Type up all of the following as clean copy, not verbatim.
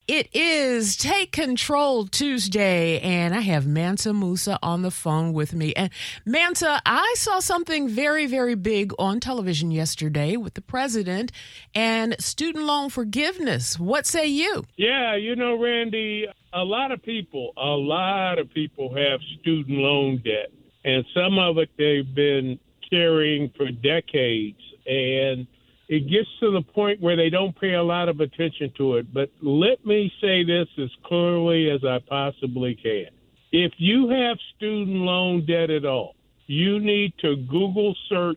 It is Take Control Tuesday, and I have Mansa Musa on the phone with me. And Mansa, I saw something very, very big on television yesterday with the president and student loan forgiveness. What say you? Yeah, Randy, a lot of people have student loan debt, and some of it they've been carrying for decades, and it gets to the point where they don't pay a lot of attention to it. But let me say this as clearly as I possibly can. If you have student loan debt at all, you need to Google search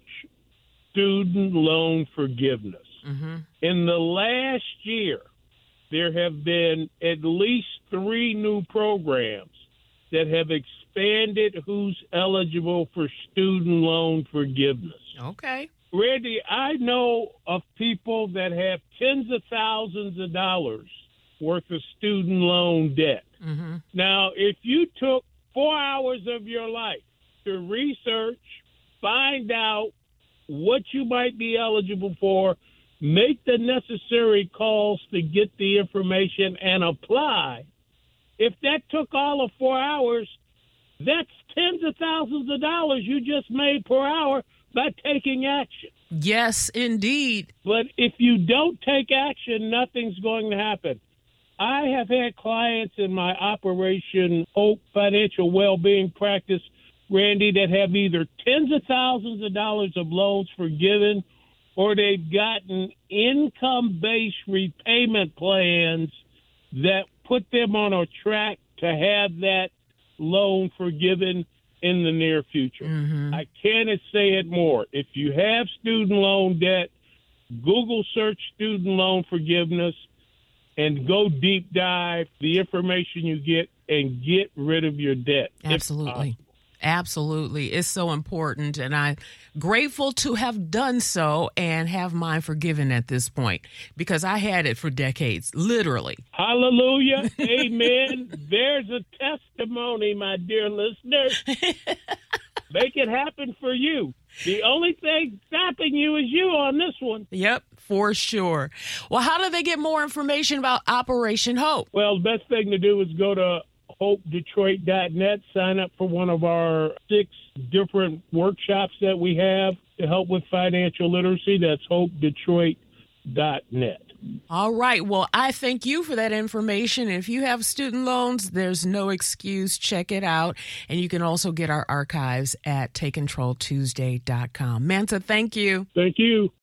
student loan forgiveness. Mm-hmm. In the last year, there have been at least 3 new programs that have expanded who's eligible for student loan forgiveness. Okay. Randy, I know of people that have tens of thousands of dollars worth of student loan debt. Mm-hmm. Now, if you took 4 hours of your life to research, find out what you might be eligible for, make the necessary calls to get the information and apply, if that took all of 4 hours, that's tens of thousands of dollars you just made per hour by taking action. Yes, indeed. But if you don't take action, nothing's going to happen. I have had clients in my Operation Hope financial well-being practice, Randy, that have either tens of thousands of dollars of loans forgiven, or they've gotten income-based repayment plans that put them on a track to have that loan forgiven in the near future. Mm-hmm. I can't say it more. If you have student loan debt, Google search student loan forgiveness and go deep dive the information you get and get rid of your debt. Absolutely. Absolutely. It's so important. And I'm grateful to have done so and have mine forgiven at this point because I had it for decades, literally. Hallelujah. Amen. There's a testimony, my dear listeners. Make it happen for you. The only thing stopping you is you on this one. Yep, for sure. Well, how do they get more information about Operation Hope? Well, the best thing to do is go to HopeDetroit.net, sign up for one of our 6 different workshops that we have to help with financial literacy. That's HopeDetroit.net. All right. Well, I thank you for that information. If you have student loans, there's no excuse. Check it out. And you can also get our archives at TakeControlTuesday.com. Mansa, thank you. Thank you.